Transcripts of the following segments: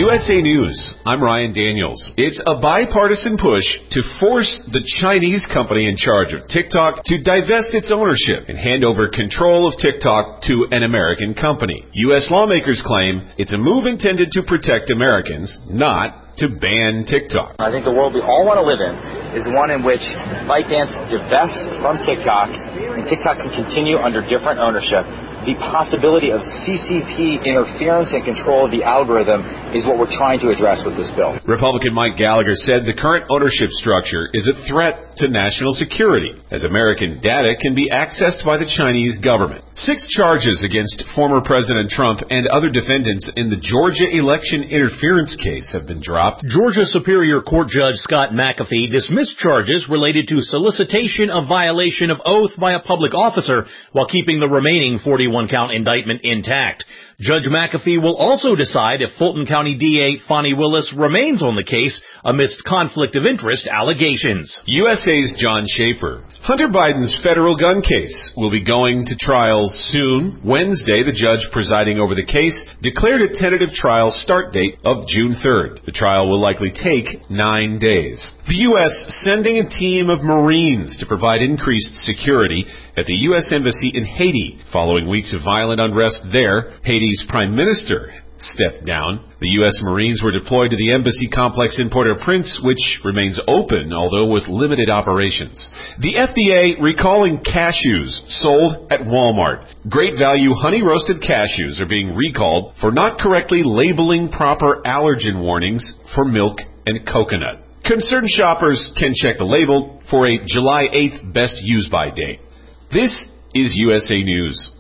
USA News, I'm Ryan Daniels. It's a bipartisan push to force the Chinese company in charge of TikTok to divest its ownership and hand over control of TikTok to an American company. U.S. lawmakers claim it's a move intended to protect Americans, not to ban TikTok. I think the world we all want to live in is one in which ByteDance divests from TikTok and TikTok can continue under different ownership. The possibility of CCP interference and control of the algorithm is what we're trying to address with this bill. Republican Mike Gallagher said the current ownership structure is a threat to national security, as American data can be accessed by the Chinese government. 6 charges against former President Trump and other defendants in the Georgia election interference case have been dropped. Georgia Superior Court Judge Scott McAfee dismissed charges related to solicitation of violation of oath by a public officer while keeping the remaining 41-count indictment intact. Judge McAfee will also decide if Fulton County DA Fonnie Willis remains on the case amidst conflict of interest allegations. USA's John Schaefer. Hunter Biden's federal gun case will be going to trial soon. Wednesday, the judge presiding over the case declared a tentative trial start date of June 3rd. The trial will likely take 9 days. The U.S. sending a team of Marines to provide increased security at the U.S. Embassy in Haiti following weeks of violent unrest there. Haiti's Prime Minister stepped down. The U.S. Marines were deployed to the embassy complex in Port-au-Prince, which remains open, although with limited operations. The FDA recalling cashews sold at Walmart. Great value honey-roasted cashews are being recalled for not correctly labeling proper allergen warnings for milk and coconut. Concerned shoppers can check the label for a July 8th best use-by date. This is USA News.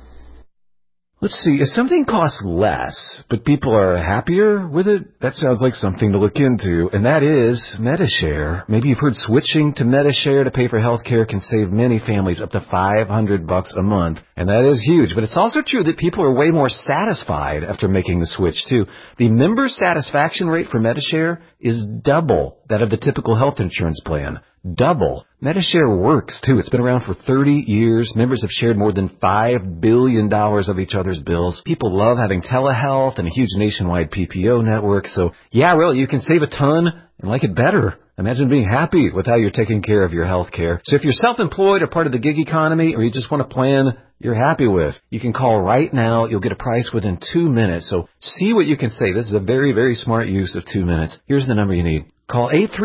Let's see, if something costs less, but people are happier with it, that sounds like something to look into, and that is Medi-Share. Maybe you've heard switching to Medi-Share to pay for health care can save many families up to $500 a month, and that is huge. But it's also true that people are way more satisfied after making the switch, too. The member satisfaction rate for Medi-Share is double that of the typical health insurance plan. Double. Medi-Share works, too. It's been around for 30 years. Members have shared more than $5 billion of each other's bills. People love having telehealth and a huge nationwide PPO network. So, yeah, really, you can save a ton and like it better. Imagine being happy with how you're taking care of your health care. So if you're self-employed or part of the gig economy, or you just want a plan you're happy with, you can call right now. You'll get a price within 2 minutes. So see what you can save. This is a very, very smart use of 2 minutes. Here's the number you need. Call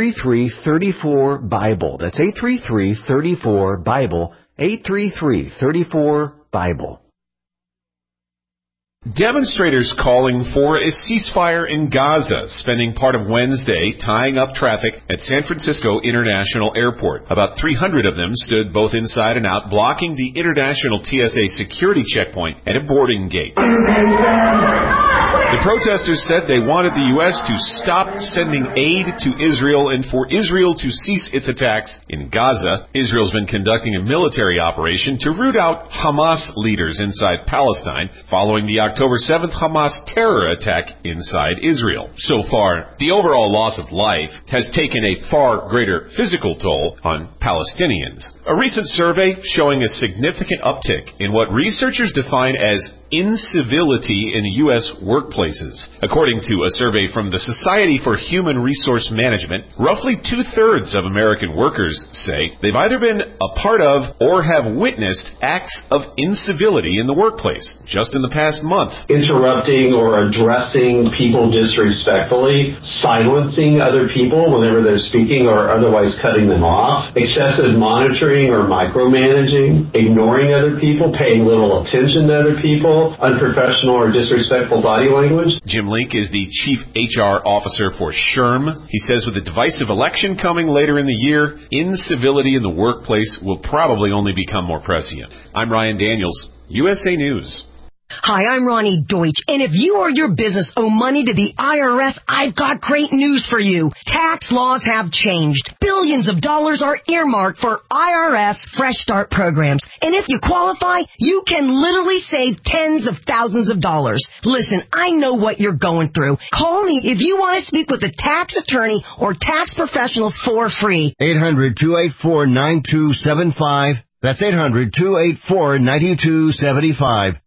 833-34-BIBLE. That's 833-34-BIBLE. 833-34-BIBLE. Demonstrators calling for a ceasefire in Gaza, spending part of Wednesday tying up traffic at San Francisco International Airport. About 300 of them stood both inside and out, blocking the international TSA security checkpoint at a boarding gate. The protesters said they wanted the U.S. to stop sending aid to Israel and for Israel to cease its attacks in Gaza. Israel's been conducting a military operation to root out Hamas leaders inside Palestine following the October 7th Hamas terror attack inside Israel. So far, the overall loss of life has taken a far greater physical toll on Palestinians. A recent survey showing a significant uptick in what researchers define as incivility in U.S. workplaces. According to a survey from the Society for Human Resource Management, roughly 2/3 of American workers say they've either been a part of or have witnessed acts of incivility in the workplace just in the past month. Interrupting or addressing people disrespectfully, silencing other people whenever they're speaking or otherwise cutting them off, excessive monitoring or micromanaging, ignoring other people, paying little attention to other people, unprofessional or disrespectful body language. Jim Link is the chief HR officer for SHRM. He says with the divisive election coming later in the year, incivility in the workplace will probably only become more prescient. I'm Ryan Daniels, USA News. Hi, I'm Ronnie Deutsch, and if you or your business owe money to the IRS, I've got great news for you. Tax laws have changed. Billions of dollars are earmarked for IRS Fresh Start programs, and if you qualify, you can literally save tens of thousands of dollars. Listen, I know what you're going through. Call me if you want to speak with a tax attorney or tax professional for free. 800-284-9275. That's 800-284-9275.